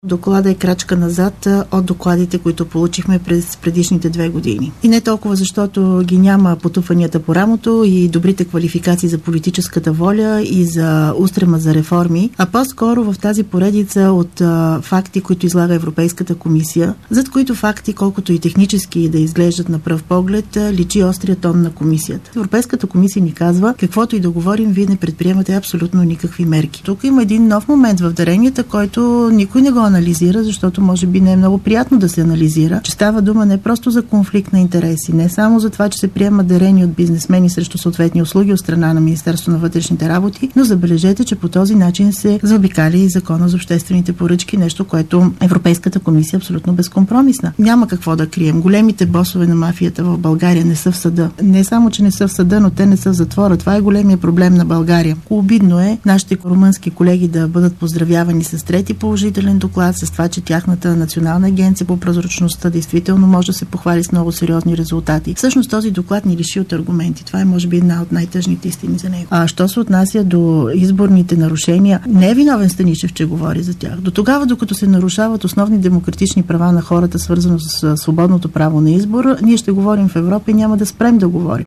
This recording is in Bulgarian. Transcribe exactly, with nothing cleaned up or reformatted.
Доклада е крачка назад от докладите, които получихме през предишните две години. И не толкова защото ги няма потупванията по рамото и добрите квалификации за политическата воля и за устрема за реформи, а по-скоро в тази поредица от а, факти, които излага Европейската комисия, зад които факти, колкото и технически да изглеждат на пръв поглед, личи острия тон на комисията. Европейската комисия ни казва, каквото и да говорим, вие не предприемате абсолютно никакви мерки. Тук има един нов момент в даренията, който никой не го анализира, защото може би не е много приятно да се анализира, че става дума не просто за конфликт на интереси, не само за това, че се приемат дарения от бизнесмени срещу съответни услуги от страна на Министерството на вътрешните работи, но забележете, че по този начин се заобикаля и закона за обществените поръчки, нещо, което Европейската комисия е абсолютно безкомпромисна. Няма какво да крием. Големите босове на мафията в България не са в съда. Не само, че не са в съда, но те не са в затвора. Това е големия проблем на България. Обидно е нашите румънски колеги да бъдат поздравявани с трети положителен доклад, с това, че тяхната национална агенция по прозрачността действително може да се похвали с много сериозни резултати. Всъщност този доклад ни лиши от аргументи. Това е може би една от най-тъжните истини за него. А що се отнася до изборните нарушения, не е виновен Станишев, че говори за тях. До тогава, докато се нарушават основни демократични права на хората, свързано с свободното право на избор, ние ще говорим в Европа и няма да спрем да говорим.